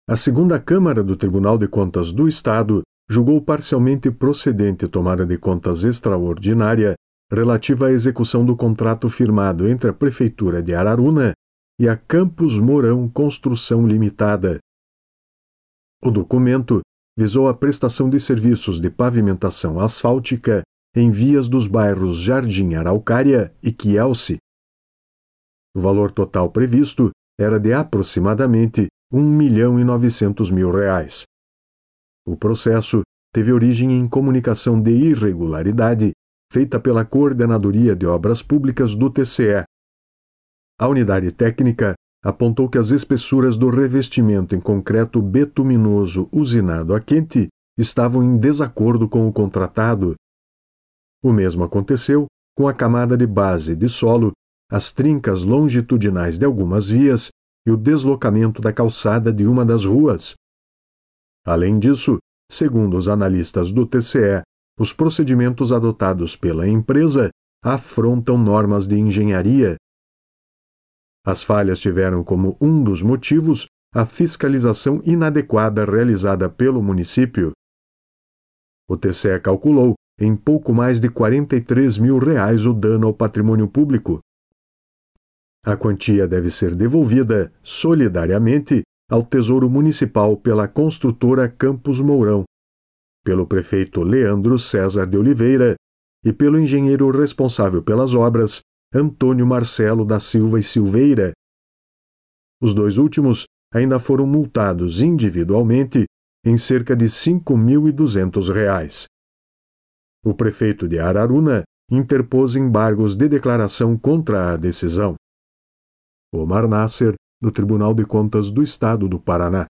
A segunda Câmara do Tribunal de Contas do Estado julgou parcialmente procedente tomada de contas extraordinária relativa à execução do contrato firmado entre a Prefeitura de Araruna e a Campos Mourão Construção Limitada. O documento visou a prestação de serviços de pavimentação asfáltica em vias dos bairros Jardim Araucária e Quielce. O valor total previsto era de aproximadamente R$ 1.900.000. O processo teve origem em comunicação de irregularidade feita pela Coordenadoria de Obras Públicas do TCE. A unidade técnica apontou que as espessuras do revestimento em concreto betuminoso usinado a quente estavam em desacordo com o contratado. O mesmo aconteceu com a camada de base de solo, as trincas longitudinais de algumas vias e o deslocamento da calçada de uma das ruas. Além disso, segundo os analistas do TCE, os procedimentos adotados pela empresa afrontam normas de engenharia. As falhas tiveram como um dos motivos a fiscalização inadequada realizada pelo município. O TCE calculou em pouco mais de R$ 43.000 o dano ao patrimônio público. A quantia deve ser devolvida solidariamente ao Tesouro Municipal pela construtora Campos Mourão, pelo prefeito Leandro César de Oliveira e pelo engenheiro responsável pelas obras, Antônio Marcelo da Silva e Silveira. Os dois últimos ainda foram multados individualmente em cerca de R$ 5.200. O prefeito de Araruna interpôs embargos de declaração contra a decisão. Omar Nasser, do Tribunal de Contas do Estado do Paraná.